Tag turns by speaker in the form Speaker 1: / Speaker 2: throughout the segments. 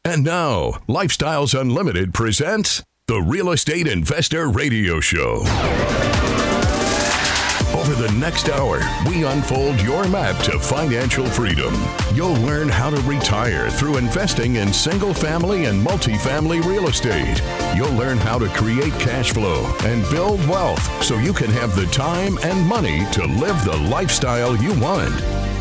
Speaker 1: And now, Lifestyles Unlimited presents the Real Estate Investor Radio Show. Over the next hour, we unfold your map to financial freedom. You'll learn how to retire through investing in single-family and multifamily real estate. You'll learn how to create cash flow and build wealth so you can have the time and money to live the lifestyle you want.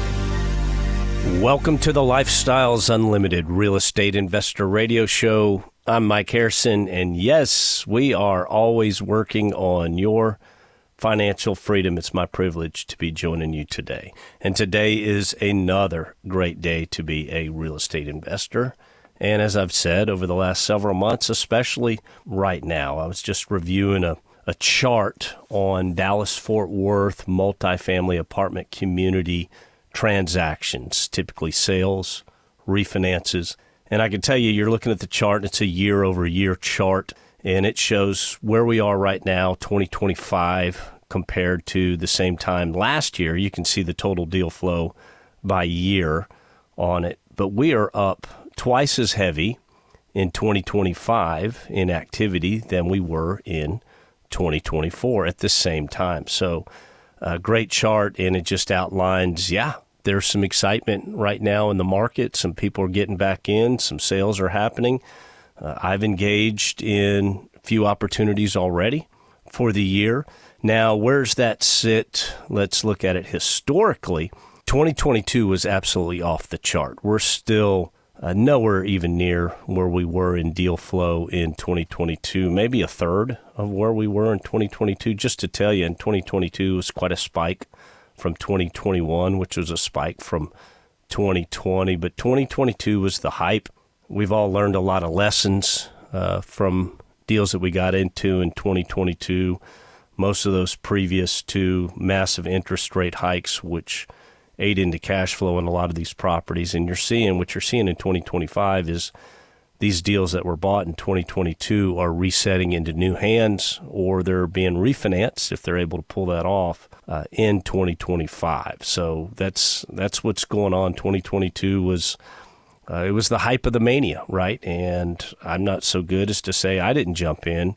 Speaker 2: Welcome to the Lifestyles Unlimited Real Estate Investor Radio Show. I'm Mike Harrison, and yes, we are always working on your financial freedom. It's my privilege to be joining you today. And today is another great day to be a real estate investor. And as I've said over the last several months, especially right now, I was just reviewing a chart on Dallas-Fort Worth multifamily apartment community transactions, typically sales, refinances. And I can tell you, you're looking at the chart, it's a year-over-year chart, and it shows where we are right now, 2025, compared to the same time last year. You can see the total deal flow by year on it. But we are up twice as heavy in 2025 in activity than we were in 2024 at the same time. So a great chart, and it just outlines, there's some excitement right now in the market. Some people are getting back in. Some sales are happening. I've engaged in a few opportunities already for the year. Now, where's that sit? Let's look at it historically. 2022 was absolutely off the chart. We're still nowhere even near where we were in deal flow in 2022, maybe a third of where we were in 2022. Just to tell you, in 2022 was quite a spike from 2021, which was a spike from 2020. But 2022 was the hype. We've all learned a lot of lessons from deals that we got into in 2022. Most of those previous to massive interest rate hikes, which ate into cash flow in a lot of these properties. And what you're seeing in 2025 is these deals that were bought in 2022 are resetting into new hands, or they're being refinanced if they're able to pull that off in 2025. So that's what's going on. 2022 was it was the hype of the mania, right? And I'm not so good as to say I didn't jump in.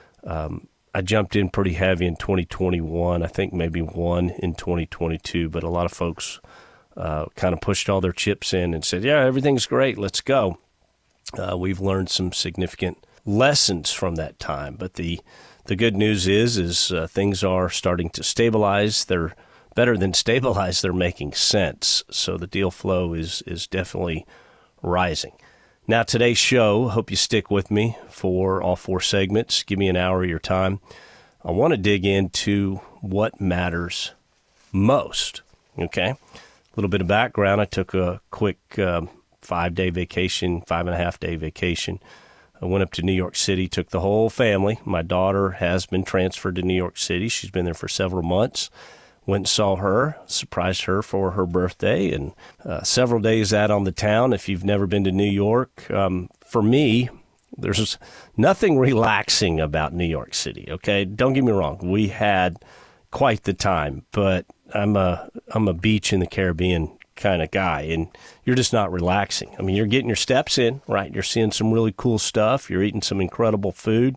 Speaker 2: I jumped in pretty heavy in 2021. I think maybe one in 2022, but a lot of folks kind of pushed all their chips in and said, everything's great, let's go. We've learned some significant lessons from that time, but the good news is things are starting to stabilize. They're better than stabilize. They're making sense. So the deal flow is definitely rising. Now, today's show, hope you stick with me for all four segments. Give me an hour of your time. I want to dig into what matters most, okay? A little bit of background. I took a quick 5-day vacation, 5.5-day vacation. I went up to New York City, took the whole family. My daughter has been transferred to New York City. She's been there for several months. Went and saw her, surprised her for her birthday, and several days out on the town. If you've never been to New York, for me, there's nothing relaxing about New York City, okay? Don't get me wrong. We had quite the time, but I'm a beach in the Caribbean kind of guy, and you're just not relaxing. I mean, you're getting your steps in, right? You're seeing some really cool stuff. You're eating some incredible food.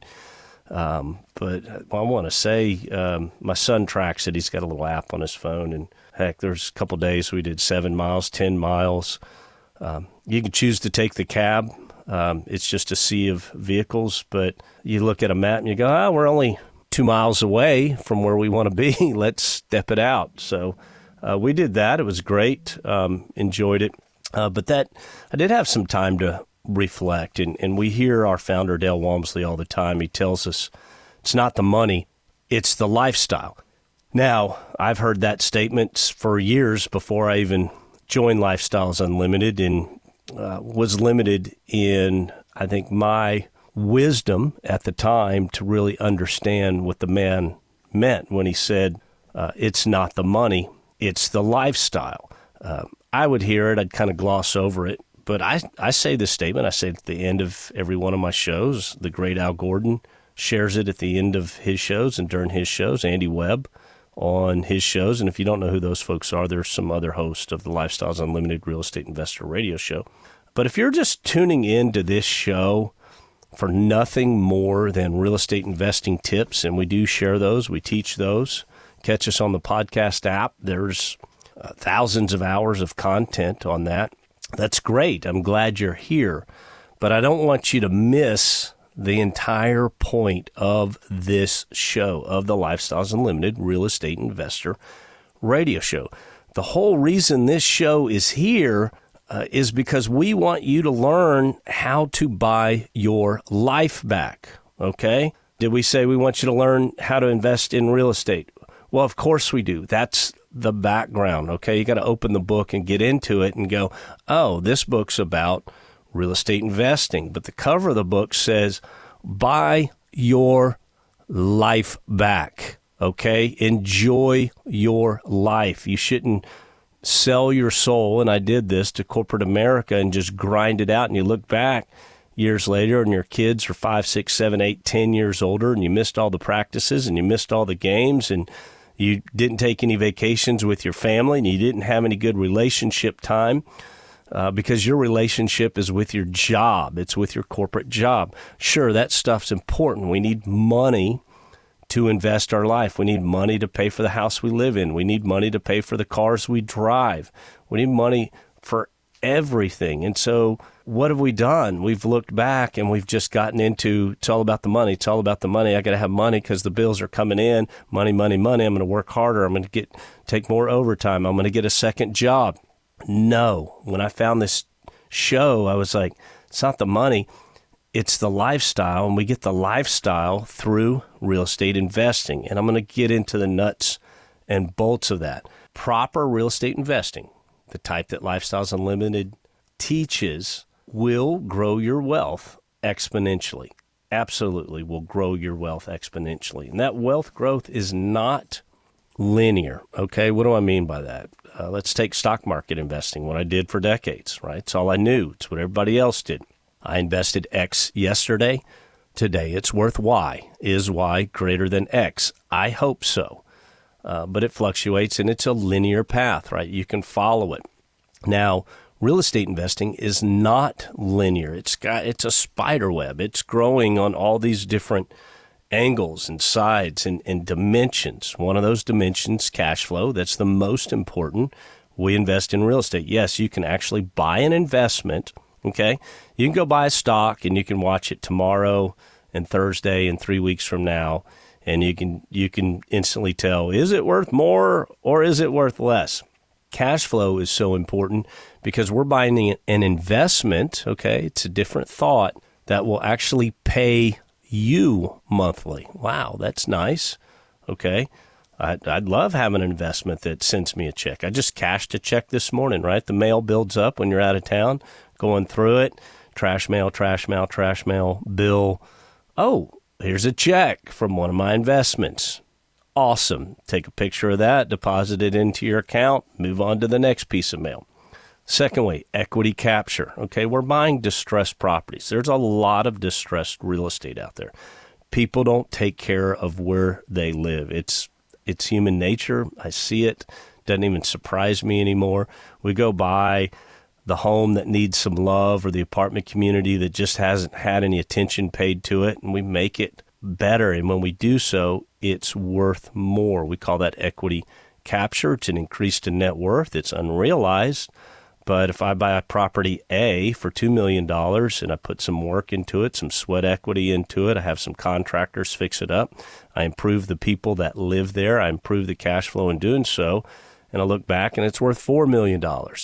Speaker 2: But I want to say, my son tracks it. He's got a little app on his phone, and heck, there's a couple days we did 7 miles, 10 miles. You can choose to take the cab. It's just a sea of vehicles, but you look at a map and you go, we're only 2 miles away from where we want to be. Let's step it out. So, we did that. It was great. Enjoyed it. But I did have some time to reflect, and we hear our founder, Dale Walmsley, all the time. He tells us it's not the money, it's the lifestyle. Now, I've heard that statement for years before I even joined Lifestyles Unlimited, and was limited in, I think, my wisdom at the time to really understand what the man meant when he said, it's not the money, it's the lifestyle. I would hear it, I'd kind of gloss over it, but I say this statement, I say it at the end of every one of my shows. The great Al Gordon shares it at the end of his shows and during his shows, Andy Webb on his shows. And if you don't know who those folks are, there's some other hosts of the Lifestyles Unlimited Real Estate Investor Radio Show. But if you're just tuning into this show for nothing more than real estate investing tips, and we do share those, we teach those, catch us on the podcast app. There's thousands of hours of content on that. That's great. I'm glad you're here. But I don't want you to miss the entire point of this show, of the Lifestyles Unlimited Real Estate Investor Radio Show. The whole reason this show is here is because we want you to learn how to buy your life back, okay? Did we say we want you to learn how to invest in real estate? Well, of course we do. That's the background, okay? You got to open the book and get into it and go, oh, this book's about real estate investing. But the cover of the book says, buy your life back, okay? Enjoy your life. You shouldn't sell your soul, and I did this, to corporate America and just grind it out, and you look back years later and your kids are 5, 6, 7, 8, 10 years older, and you missed all the practices and you missed all the games, and you didn't take any vacations with your family, and you didn't have any good relationship time because your relationship is with your job. It's with your corporate job. Sure, that stuff's important. We need money to invest our life. We need money to pay for the house we live in. We need money to pay for the cars we drive. We need money for everything. And so what have we done? We've looked back and we've just gotten into, it's all about the money. It's all about the money. I got to have money because the bills are coming in. Money, money, money. I'm going to work harder. I'm going to take more overtime. I'm going to get a second job. No. When I found this show, I was like, it's not the money. It's the lifestyle, and we get the lifestyle through real estate investing. And I'm going to get into the nuts and bolts of that. Proper real estate investing, the type that Lifestyles Unlimited teaches, will grow your wealth exponentially. Absolutely will grow your wealth exponentially. And that wealth growth is not linear. Okay, what do I mean by that? Let's take stock market investing, what I did for decades, right? It's all I knew. It's what everybody else did. I invested X yesterday. Today it's worth Y. Is Y greater than X? I hope so. But it fluctuates, and it's a linear path, right? You can follow it. Now, real estate investing is not linear. It's a spider web. It's growing on all these different angles and sides and dimensions. One of those dimensions, cash flow, that's the most important. We invest in real estate. Yes, you can actually buy an investment. Okay, you can go buy a stock and you can watch it tomorrow and Thursday and 3 weeks from now, and you can instantly tell, is it worth more or is it worth less? Cash flow is so important because we're buying an investment, okay, it's a different thought, that will actually pay you monthly. Wow, that's nice. Okay, I'd love having an investment that sends me a check. I just cashed a check this morning, right? The mail builds up when you're out of town. Going through it, trash mail, bill. Oh, here's a check from one of my investments. Awesome. Take a picture of that, deposit it into your account, move on to the next piece of mail. Second way, equity capture. Okay, we're buying distressed properties. There's a lot of distressed real estate out there. People don't take care of where they live. It's human nature. I see it. Doesn't even surprise me anymore. We go by the home that needs some love or the apartment community that just hasn't had any attention paid to it, and we make it better. And when we do so, it's worth more. We call that equity capture. It's an increase to net worth. It's unrealized. But if I buy a property A for $2 million and I put some work into it, some sweat equity into it, I have some contractors fix it up, I improve the people that live there, I improve the cash flow in doing so, and I look back and it's worth $4 million.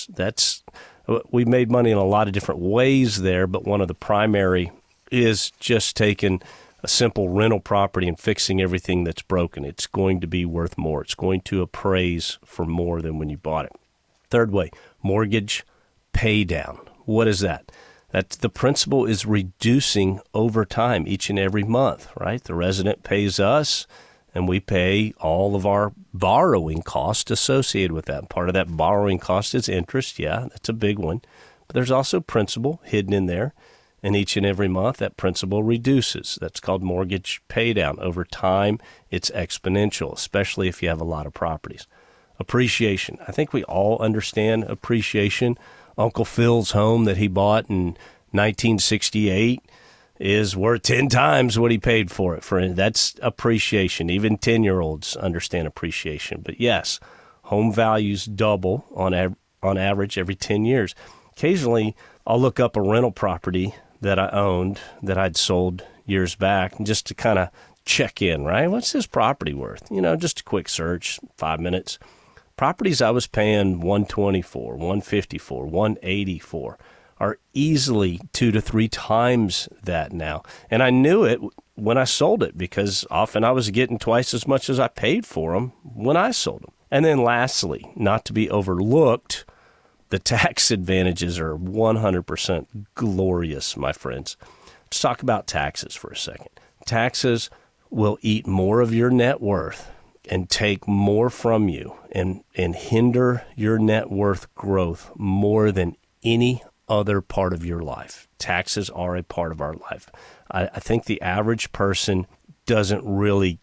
Speaker 2: We've made money in a lot of different ways there, but one of the primary is just taking a simple rental property and fixing everything that's broken. It's going to be worth more. It's going to appraise for more than when you bought it. Third way, mortgage pay down. What is that? That's the principal is reducing over time each and every month, right? The resident pays us, and we pay all of our borrowing costs associated with that. Part of that borrowing cost is interest. Yeah, that's a big one. But there's also principal hidden in there. And each and every month, that principal reduces. That's called mortgage pay down. Over time, it's exponential, especially if you have a lot of properties. Appreciation. I think we all understand appreciation. Uncle Phil's home that he bought in 1968 is worth 10 times what he paid for it. That's appreciation. Even 10-year-olds understand appreciation. But yes, home values double on average every 10 years. Occasionally, I'll look up a rental property that I owned that I'd sold years back, just to kind of check in, right? What's this property worth? Just a quick search, 5 minutes. Properties I was paying $120 for, $150 for, $180 for are easily 2 to 3 times that now. And I knew it when I sold it because often I was getting twice as much as I paid for them when I sold them. And then lastly, not to be overlooked, the tax advantages are 100% glorious, my friends. Let's talk about taxes for a second. Taxes will eat more of your net worth and take more from you and hinder your net worth growth more than any other part of your life. Taxes are a part of our life. I think the average person doesn't really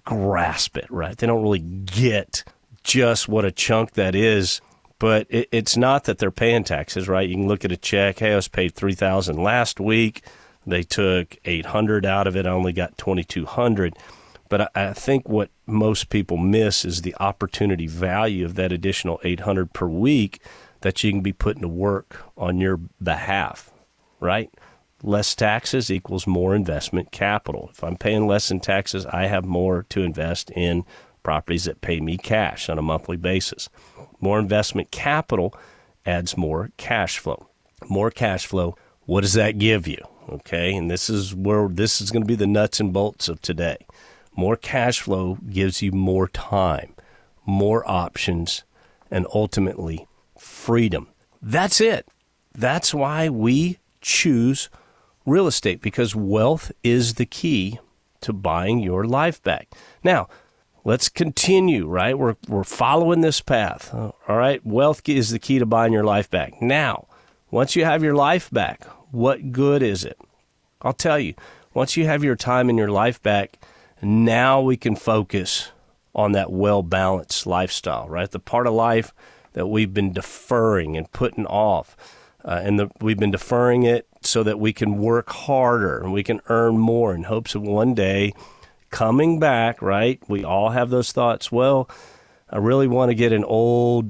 Speaker 2: grasp it, right? They don't really get just what a chunk that is. But it's not that they're paying taxes, right? You can look at a check. Hey, I was paid $3,000 last week. They took $800 out of it. I only got $2,200. But I think what most people miss is the opportunity value of that additional $800 per week that you can be putting to work on your behalf, right? Less taxes equals more investment capital. If I'm paying less in taxes, I have more to invest in properties that pay me cash on a monthly basis. More investment capital adds more cash flow. More cash flow, what does that give you? Okay, and this is going to be the nuts and bolts of today. More cash flow gives you more time, more options, and ultimately freedom. That's it. That's why we choose real estate, because wealth is the key to buying your life back. Now, let's continue, right? We're following this path. All right, wealth is the key to buying your life back. Now, once you have your life back, what good is it? I'll tell you, once you have your time and your life back, now we can focus on that well-balanced lifestyle, right? The part of life that we've been deferring and putting off, we've been deferring it so that we can work harder and we can earn more in hopes of one day coming back, right? We all have those thoughts. Well, I really want to get an old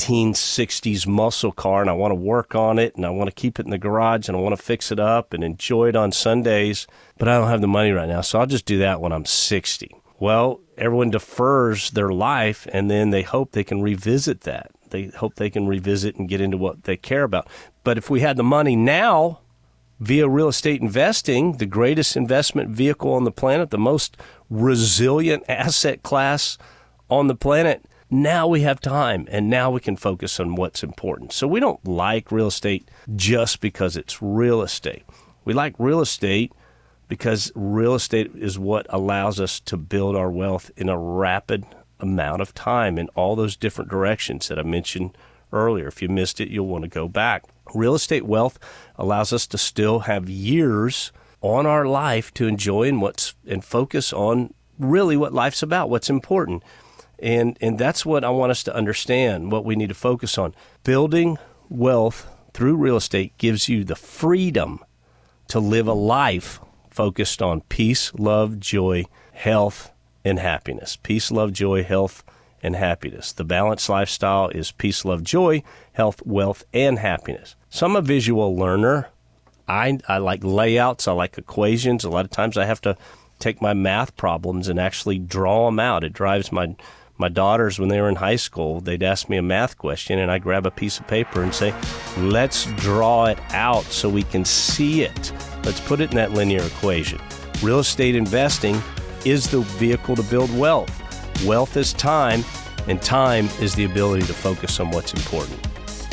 Speaker 2: 1960s muscle car and I want to work on it and I want to keep it in the garage and I want to fix it up and enjoy it on Sundays, but I don't have the money right now, so I'll just do that when I'm 60. Well, everyone defers their life and then they hope they can revisit that. They hope they can revisit and get into what they care about. But if we had the money now, via real estate investing, the greatest investment vehicle on the planet, the most resilient asset class on the planet, now we have time and now we can focus on what's important. So we don't like real estate just because it's real estate. We like real estate because real estate is what allows us to build our wealth in a rapid amount of time in all those different directions that I mentioned earlier. If you missed it, you'll want to go back. Real estate wealth allows us to still have years on our life to enjoy and focus on really what life's about, what's important. And that's what I want us to understand, what we need to focus on. Building wealth through real estate gives you the freedom to live a life focused on peace, love, joy, health, and happiness. Peace, love, joy, health, and happiness. The balanced lifestyle is peace, love, joy, health, wealth, and happiness. So I'm a visual learner. I like layouts. I like equations. A lot of times I have to take my math problems and actually draw them out. It drives my daughters, when they were in high school, they'd ask me a math question, and I grab a piece of paper and say, let's draw it out so we can see it. Let's put it in that linear equation. Real estate investing is the vehicle to build wealth. Wealth is time, and time is the ability to focus on what's important.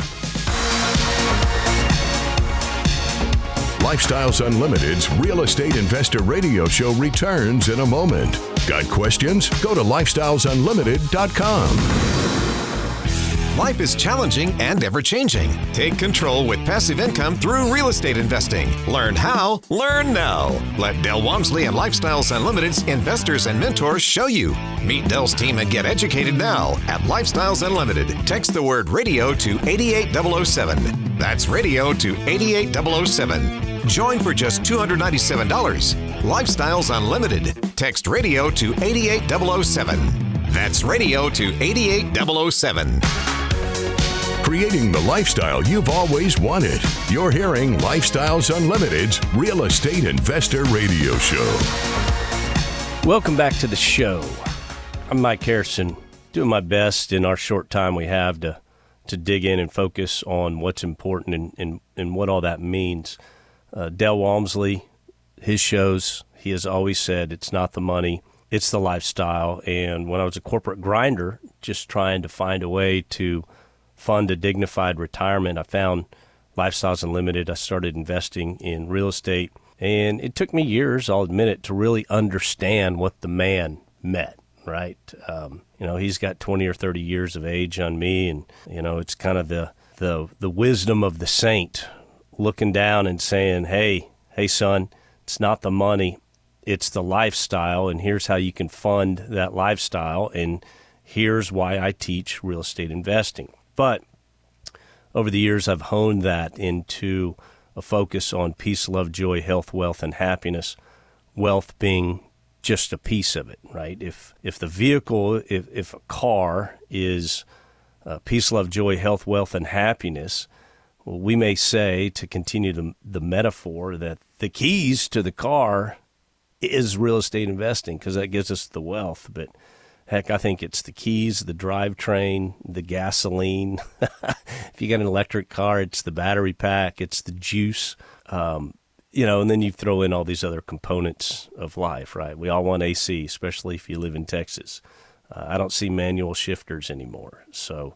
Speaker 1: Lifestyles Unlimited's Real Estate Investor Radio Show returns in a moment. Got questions? Go to lifestylesunlimited.com.
Speaker 3: Life is challenging and ever-changing. Take control with passive income through real estate investing. Learn how, learn now. Let Del Walmsley and Lifestyles Unlimited's investors and mentors show you. Meet Del's team and get educated now at Lifestyles Unlimited. Text the word radio to 88007. That's radio to 88007. Join for just $297. Lifestyles Unlimited. Text radio to 88007. That's radio to 88007.
Speaker 1: Creating the lifestyle you've always wanted. You're hearing Lifestyles Unlimited's Real Estate Investor Radio Show.
Speaker 2: Welcome back to the show. I'm Mike Harrison, doing my best in our short time we have to dig in and focus on what's important and what all that means. Del Walmsley, his shows, he has always said it's not the money, it's the lifestyle. And when I was a corporate grinder, just trying to find a way to fund a dignified retirement, I found Lifestyles Unlimited. I started investing in real estate, and it took me years, I'll admit it, to really understand what the man meant, right? He's got 20 or 30 years of age on me, and, it's kind of the wisdom of the saint looking down and saying, hey, son, it's not the money, it's the lifestyle, and here's how you can fund that lifestyle, and here's why I teach real estate investing. But over the years, I've honed that into a focus on peace, love, joy, health, wealth, and happiness, wealth being just a piece of it, right? If the vehicle, if a car is peace, love, joy, health, wealth, and happiness, well, we may say, to continue the metaphor, that the keys to the car is real estate investing because that gives us the wealth. But heck, I think it's the keys, the drivetrain, the gasoline. If you got an electric car, it's the battery pack, it's the juice, and then you throw in all these other components of life, right? We all want AC, especially if you live in Texas. I don't see manual shifters anymore. So,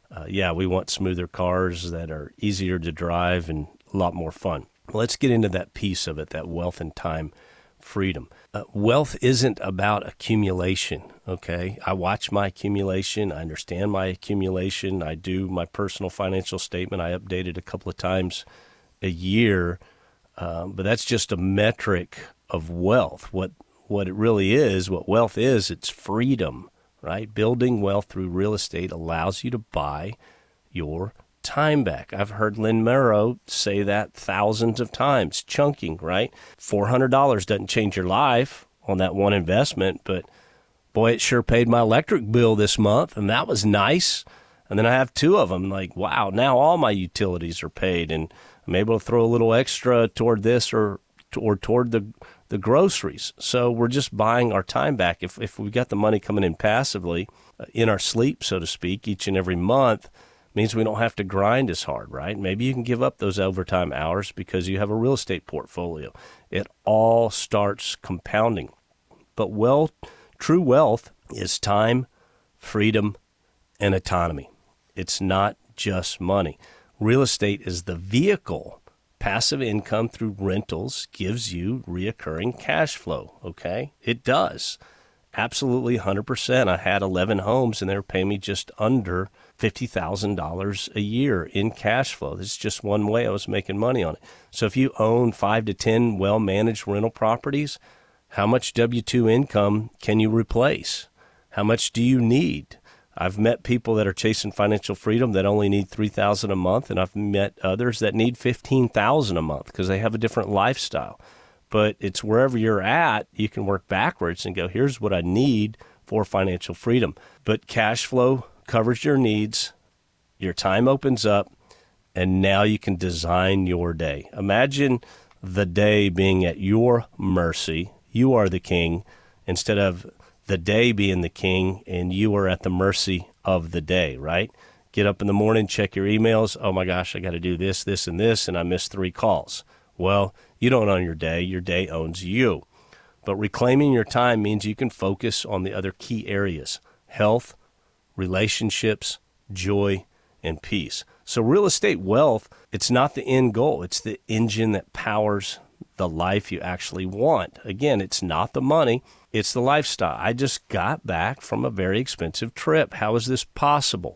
Speaker 2: we want smoother cars that are easier to drive and a lot more fun. Let's get into that piece of it, that wealth and time freedom. Wealth isn't about accumulation, okay? I watch my accumulation. I understand my accumulation. I do my personal financial statement. I update it a couple of times a year, but that's just a metric of wealth. What it really is, what wealth is, it's freedom, right? Building wealth through real estate allows you to buy your time back. I've heard Lynn Merrow say that thousands of times. Chunking, right? $400 doesn't change your life on that one investment, but boy, it sure paid my electric bill this month, and that was nice. And then I have two of them. Like, wow, now all my utilities are paid, and I'm able to throw a little extra toward this or toward the groceries. So we're just buying our time back. If we got the money coming in passively, in our sleep, so to speak, each and every month, means we don't have to grind as hard, right? Maybe you can give up those overtime hours because you have a real estate portfolio. It all starts compounding. But true wealth is time, freedom, and autonomy. It's not just money. Real estate is the vehicle. Passive income through rentals gives you reoccurring cash flow, okay? It does. Absolutely 100%. I had 11 homes, and they were paying me just under $50,000 a year in cash flow. This is just one way I was making money on it. So if you own 5 to 10 well-managed rental properties, how much W-2 income can you replace? How much do you need? I've met people that are chasing financial freedom that only need $3,000 a month, and I've met others that need $15,000 a month because they have a different lifestyle. But it's wherever you're at, you can work backwards and go, here's what I need for financial freedom. But cash flow covers your needs, your time opens up, and now you can design your day. Imagine the day being at your mercy. You are the king, instead of the day being the king and you are at the mercy of the day, right? Get up in the morning, check your emails. Oh my gosh, I got to do this, this, and this, and I missed 3 calls. Well, you don't own your day owns you. But reclaiming your time means you can focus on the other key areas: health, relationships, joy, and peace. So real estate wealth, it's not the end goal. It's the engine that powers the life you actually want. Again, it's not the money, it's the lifestyle. I just got back from a very expensive trip. How is this possible?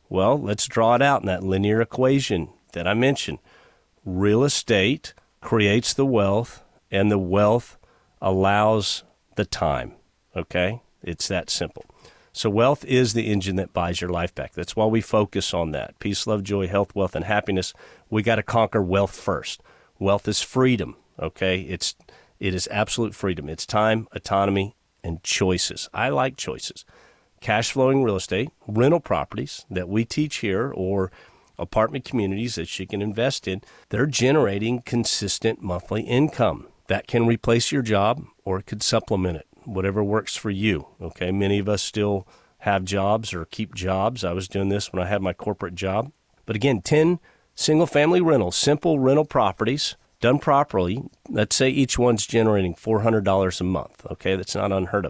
Speaker 2: Well, let's draw it out in that linear equation that I mentioned. Real estate creates the wealth, and the wealth allows the time, okay? It's that simple. So wealth is the engine that buys your life back. That's why we focus on that. Peace, love, joy, health, wealth, and happiness. We got to conquer wealth first. Wealth is freedom, okay? It is absolute freedom. It's time, autonomy, and choices. I like choices. Cash flowing real estate, rental properties that we teach here, or apartment communities that you can invest in, they're generating consistent monthly income. That can replace your job, or it could supplement it, whatever works for you, okay? Many of us still have jobs or keep jobs. I was doing this when I had my corporate job. But again, 10 single-family rentals, simple rental properties, done properly. Let's say each one's generating $400 a month, okay? That's not unheard of.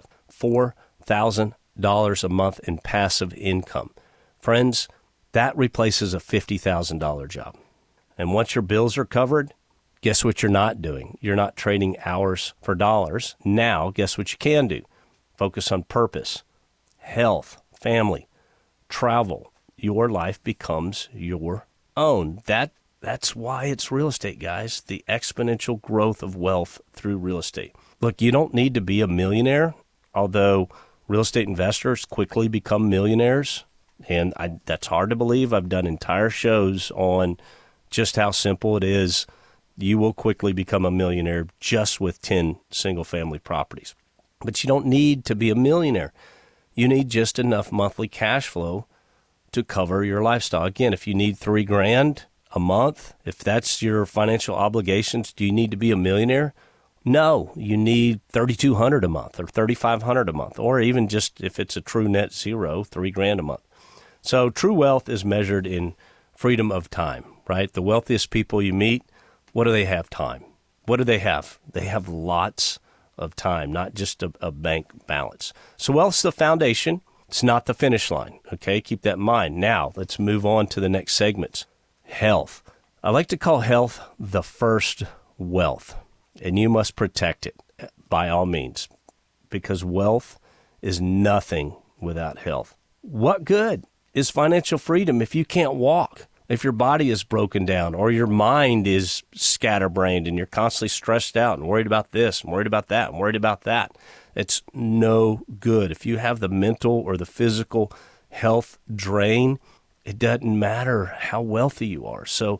Speaker 2: $4,000 a month in passive income. Friends, that replaces a $50,000 job. And once your bills are covered, guess what you're not doing? You're not trading hours for dollars. Now, guess what you can do? Focus on purpose, health, family, travel. Your life becomes your own. That's why it's real estate, guys. The exponential growth of wealth through real estate. Look, you don't need to be a millionaire, although real estate investors quickly become millionaires. And that's hard to believe. I've done entire shows on just how simple it is. You will quickly become a millionaire just with 10 single-family properties. But you don't need to be a millionaire. You need just enough monthly cash flow to cover your lifestyle. Again, if you need $3,000 a month, if that's your financial obligations, do you need to be a millionaire? No, you need $3,200 a month or $3,500 a month, or even just if it's a true net zero, $3,000 a month. So true wealth is measured in freedom of time, right? The wealthiest people you meet, what do they have? Time. What do they have? They have lots of time, not just a bank balance. So wealth's the foundation. It's not the finish line, okay? Keep that in mind. Now, let's move on to the next segments. Health. I like to call health the first wealth, and you must protect it by all means, because wealth is nothing without health. What good is financial freedom if you can't walk? If your body is broken down, or your mind is scatterbrained and you're constantly stressed out and worried about this and worried about that and worried about that, it's no good. If you have the mental or the physical health drain, it doesn't matter how wealthy you are. So,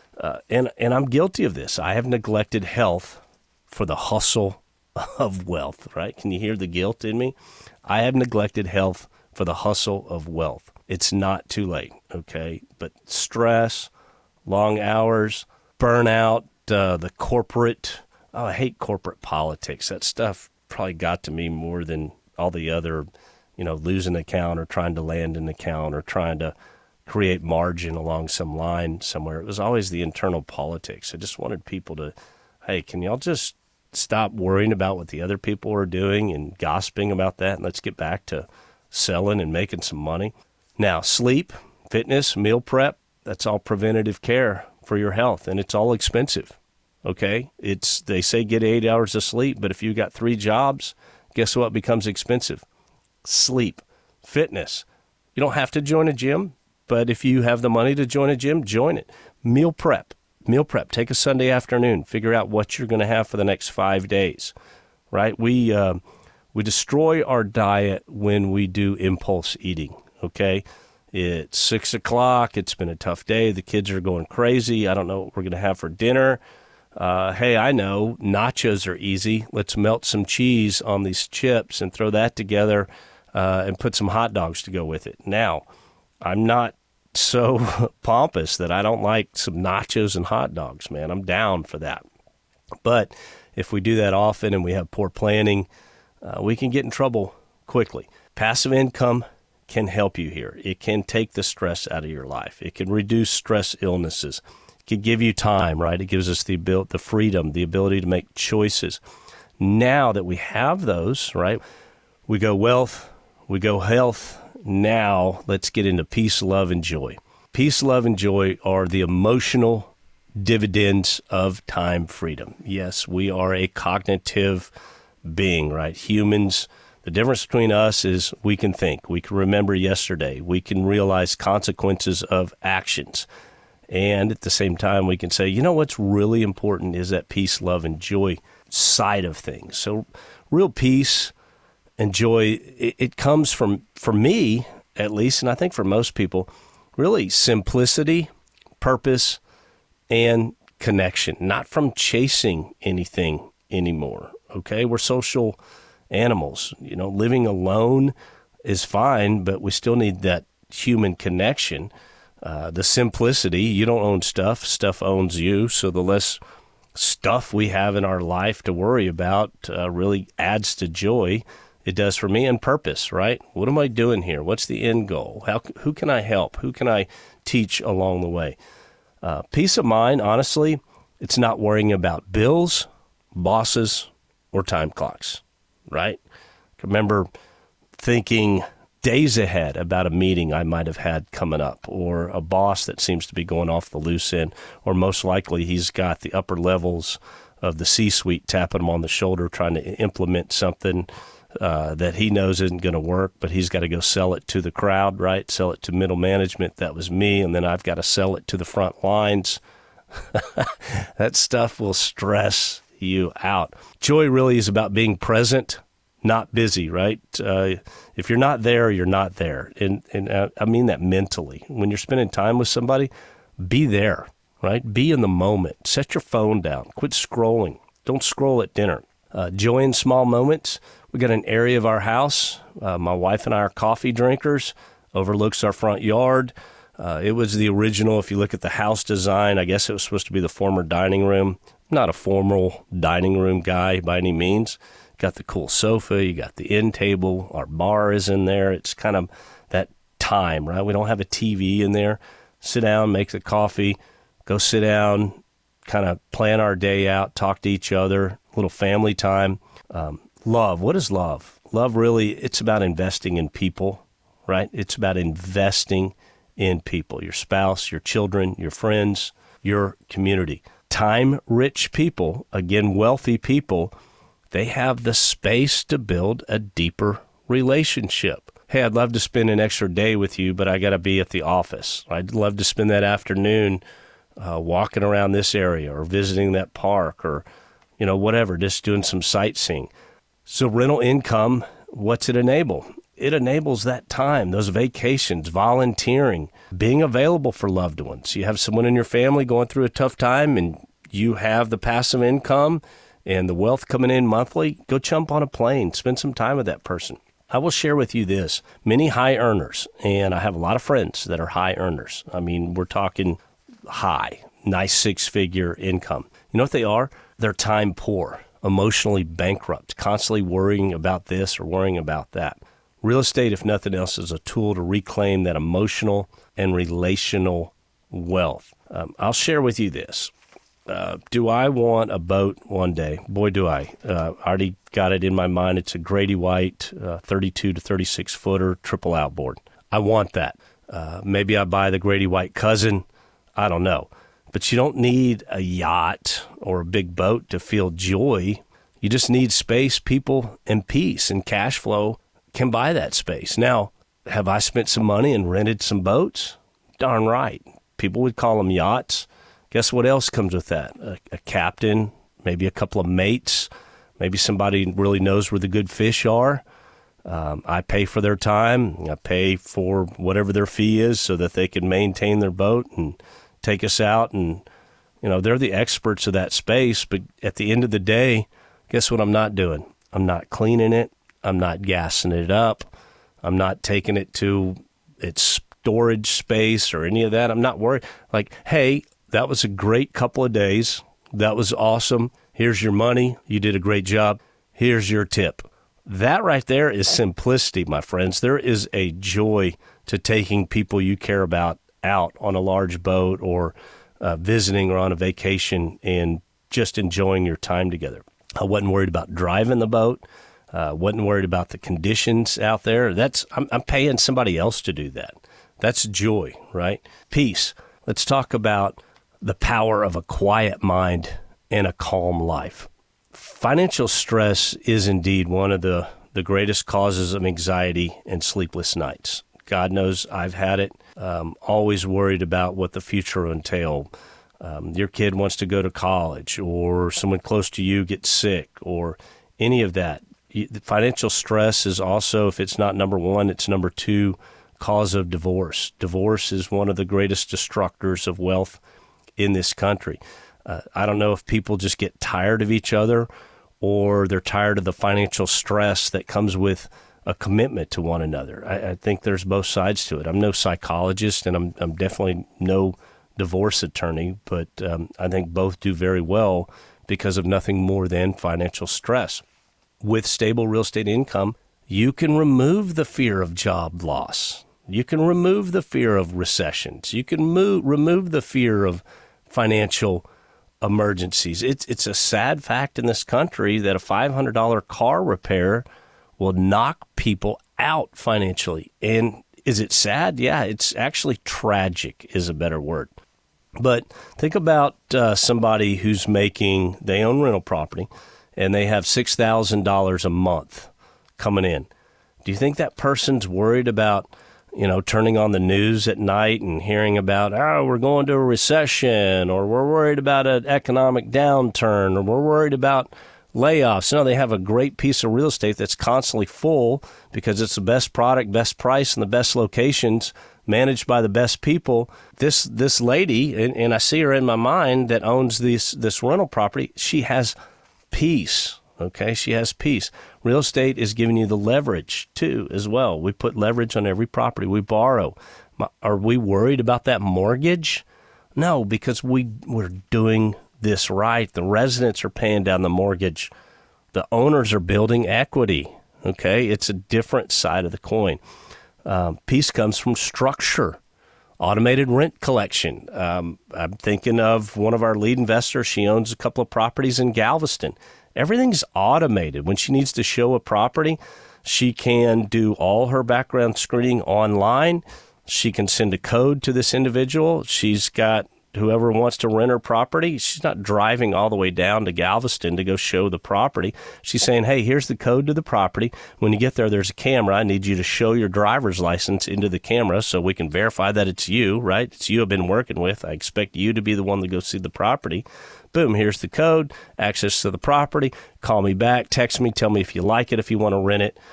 Speaker 2: and I'm guilty of this. I have neglected health for the hustle of wealth, right? Can you hear the guilt in me? I have neglected health for the hustle of wealth. It's not too late, okay? But stress, long hours, burnout, the corporate, I hate corporate politics. That stuff probably got to me more than all the other, losing an account or trying to land an account or trying to create margin along some line somewhere. It was always the internal politics. I just wanted people to, hey, can y'all just stop worrying about what the other people are doing and gossiping about that, and let's get back to selling and making some money. Now, sleep, fitness, meal prep, that's all preventative care for your health, and it's all expensive, okay? They say get 8 hours of sleep, but if you got 3 jobs, guess what becomes expensive? Sleep, fitness. You don't have to join a gym, but if you have the money to join a gym, join it. Meal prep, take a Sunday afternoon, figure out what you're going to have for the next 5 days, right? We destroy our diet when we do impulse eating. Okay, it's 6 o'clock. It's been a tough day. The kids are going crazy. I don't know what we're going to have for dinner. Hey, I know nachos are easy. Let's melt some cheese on these chips and throw that together and put some hot dogs to go with it. Now, I'm not so pompous that I don't like some nachos and hot dogs, man. I'm down for that. But if we do that often and we have poor planning, we can get in trouble quickly. Passive income can help you here. It can take the stress out of your life. It can reduce stress illnesses. It can give you time, right? It gives us the freedom, the ability to make choices. Now that we have those, right, we go wealth, we go health. Now let's get into peace, love, and joy. Peace, love, and joy are the emotional dividends of time freedom. Yes, we are a cognitive being, right? Humans, The difference between us is we can think, we can remember yesterday, we can realize consequences of actions. And at the same time, we can say, you know, what's really important is that peace, love, and joy side of things. So real peace and joy, it comes from, for me at least, and I think for most people, really simplicity, purpose, and connection, not from chasing anything anymore. Okay, we're social animals. You know, living alone is fine, but we still need that human connection. The simplicity, you don't own stuff, stuff owns you. So the less stuff we have in our life to worry about really adds to joy. It does for me, and purpose, right? What am I doing here? What's the end goal? Who can I help? Who can I teach along the way? Peace of mind, honestly, it's not worrying about bills, bosses, or time clocks, right? I remember thinking days ahead about a meeting I might have had coming up, or a boss that seems to be going off the loose end, or most likely he's got the upper levels of the C-suite tapping him on the shoulder trying to implement something that he knows isn't going to work, but he's got to go sell it to the crowd, right? Sell it to middle management. That was me. And then I've got to sell it to the front lines. That stuff will stress you out. Joy really is about being present, not busy, right? If you're not there, you're not there. And I mean that mentally. When you're spending time with somebody, be there, right? Be in the moment. Set your phone down. Quit scrolling. Don't scroll at dinner. Joy in small moments. We got an area of our house. My wife and I are coffee drinkers. Overlooks our front yard. It was the original, if you look at the house design, I guess it was supposed to be the former dining room. I'm not a formal dining room guy by any means. Got the cool sofa. You got the end table. Our bar is in there. It's kind of that time, right? We don't have a TV in there. Sit down, make the coffee, go sit down, kind of plan our day out, talk to each other, a little family time. Love. What is love? Love really, it's about investing in people, right? It's about investing in people, your spouse, your children, your friends, your community. Time-rich people, again, wealthy people, they have the space to build a deeper relationship. Hey, I'd love to spend an extra day with you, but I got to be at the office. I'd love to spend that afternoon walking around this area or visiting that park or, you know, whatever, just doing some sightseeing. So rental income, what's it enable? It enables that time, those vacations, volunteering, being available for loved ones. You have someone in your family going through a tough time and you have the passive income and the wealth coming in monthly, go jump on a plane, spend some time with that person. I will share with you this. Many high earners, and I have a lot of friends that are high earners. I mean, we're talking high, nice six-figure income. You know what they are? They're time poor, emotionally bankrupt, constantly worrying about this or worrying about that. Real estate, if nothing else, is a tool to reclaim that emotional and relational wealth. I'll share with you this. Do I want a boat one day? Boy, do I. Already got it in my mind. It's a Grady White 32 to 36 footer triple outboard. I want that. Maybe I buy the Grady White cousin. I don't know. But you don't need a yacht or a big boat to feel joy. You just need space, people, and peace, and cash flow can buy that space. Now, have I spent some money and rented some boats? Darn right. People would call them yachts. Guess what else comes with that? A captain, maybe a couple of mates, maybe somebody really knows where the good fish are. I pay for their time. I pay for whatever their fee is so that they can maintain their boat and take us out. And, you know, they're the experts of that space. But at the end of the day, guess what I'm not doing? I'm not cleaning it. I'm not gassing it up. I'm not taking it to its storage space or any of that. I'm not worried. Like, hey, that was a great couple of days. That was awesome. Here's your money. You did a great job. Here's your tip. That right there is simplicity, my friends. There is a joy to taking people you care about out on a large boat or visiting or on a vacation and just enjoying your time together. I wasn't worried about driving the boat. Wasn't worried about the conditions out there. I'm paying somebody else to do that. That's joy, right? Peace. Let's talk about the power of a quiet mind and a calm life. Financial stress is indeed one of the the greatest causes of anxiety and sleepless nights. God knows I've had it. Always worried about what the future will entail. Your kid wants to go to college, or someone close to you gets sick, or any of that. The financial stress is also, if it's not number one, it's number two cause of divorce. Divorce is one of the greatest destructors of wealth in this country. I don't know if people just get tired of each other, or they're tired of the financial stress that comes with a commitment to one another. I think there's both sides to it. I'm no psychologist, and I'm definitely no divorce attorney, but I think both do very well because of nothing more than financial stress. With stable real estate income, you can remove the fear of job loss. You can remove the fear of recessions. You can remove the fear of financial emergencies. It's a sad fact in this country that a $500 car repair will knock people out financially. And is it sad? Yeah, it's actually tragic is a better word. But think about somebody who's they own rental property, and they have $6,000 a month coming in. Do you think that person's worried about, turning on the news at night and hearing about, we're going to a recession, or we're worried about an economic downturn, or we're worried about layoffs? No, they have a great piece of real estate that's constantly full because it's the best product, best price, and the best locations, managed by the best people. This lady, and I see her in my mind, that owns this rental property, she has peace. Okay, she has peace. Real estate is giving you the leverage too, as well. We put leverage on every property we borrow. Are we worried about that mortgage? No, because we're doing this right. The residents are paying down the mortgage. The owners are building equity. Okay, it's a different side of the coin. Peace comes from structure, automated rent collection. I'm thinking of one of our lead investors. She owns a couple of properties in Galveston. Everything's automated. When she needs to show a property, she can do all her background screening online. She can send a code to this individual. She's got whoever wants to rent her property. She's not driving all the way down to Galveston to go show the property. She's saying, hey, here's the code to the property. When you get there, there's a camera. I need you to show your driver's license into the camera so we can verify that it's you, right? It's you I've been working with. I expect you to be the one to go see the property. Boom, here's the code, access to the property. Call me back, text me, tell me if you like it, if you want to rent it.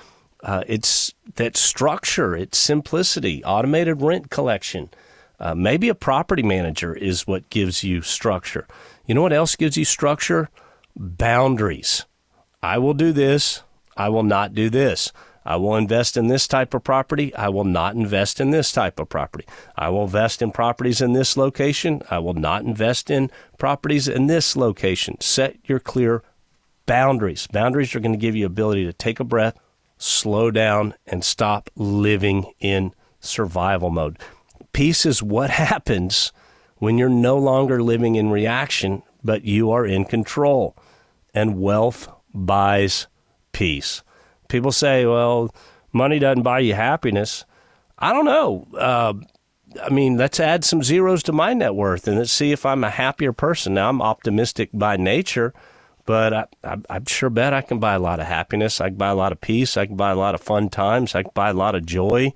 Speaker 2: It's that structure, it's simplicity, automated rent collection. Maybe a property manager is what gives you structure. You know what else gives you structure? Boundaries. I will do this. I will not do this. I will invest in this type of property. I will not invest in this type of property. I will invest in properties in this location. I will not invest in properties in this location. Set your clear boundaries. Boundaries are going to give you ability to take a breath, slow down, and stop living in survival mode. Peace is what happens when you're no longer living in reaction, but you are in control. And wealth buys peace. People say, well, money doesn't buy you happiness. I don't know. Let's add some zeros to my net worth and let's see if I'm a happier person. Now, I'm optimistic by nature, but I sure bet I can buy a lot of happiness. I can buy a lot of peace. I can buy a lot of fun times. I can buy a lot of joy.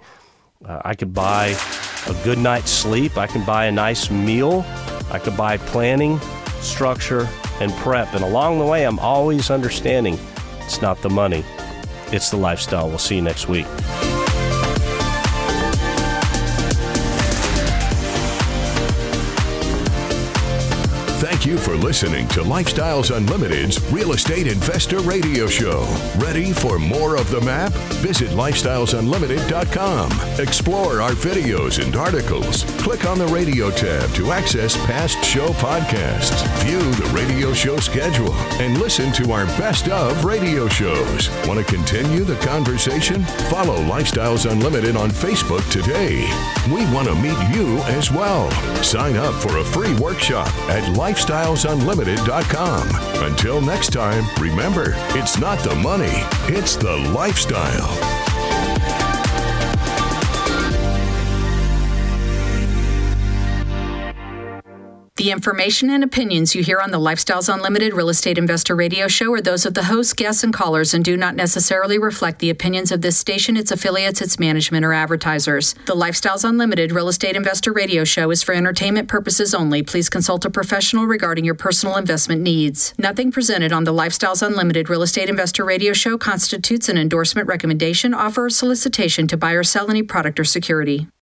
Speaker 2: I could buy a good night's sleep. I can buy a nice meal. I could buy planning, structure, and prep. And along the way, I'm always understanding it's not the money. It's the lifestyle. We'll see you next week.
Speaker 1: Thank you for listening to Lifestyles Unlimited's Real Estate Investor Radio Show. Ready for more of the map? Visit lifestylesunlimited.com. Explore our videos and articles. Click on the radio tab to access past show podcasts. View the radio show schedule and listen to our best of radio shows. Want to continue the conversation? Follow Lifestyles Unlimited on Facebook today. We want to meet you as well. Sign up for a free workshop at lifestylesunlimited.com. Until next time, remember, it's not the money, it's the lifestyle.
Speaker 4: The information and opinions you hear on the Lifestyles Unlimited Real Estate Investor Radio Show are those of the hosts, guests, and callers and do not necessarily reflect the opinions of this station, its affiliates, its management, or advertisers. The Lifestyles Unlimited Real Estate Investor Radio Show is for entertainment purposes only. Please consult a professional regarding your personal investment needs. Nothing presented on the Lifestyles Unlimited Real Estate Investor Radio Show constitutes an endorsement, recommendation, offer, or solicitation to buy or sell any product or security.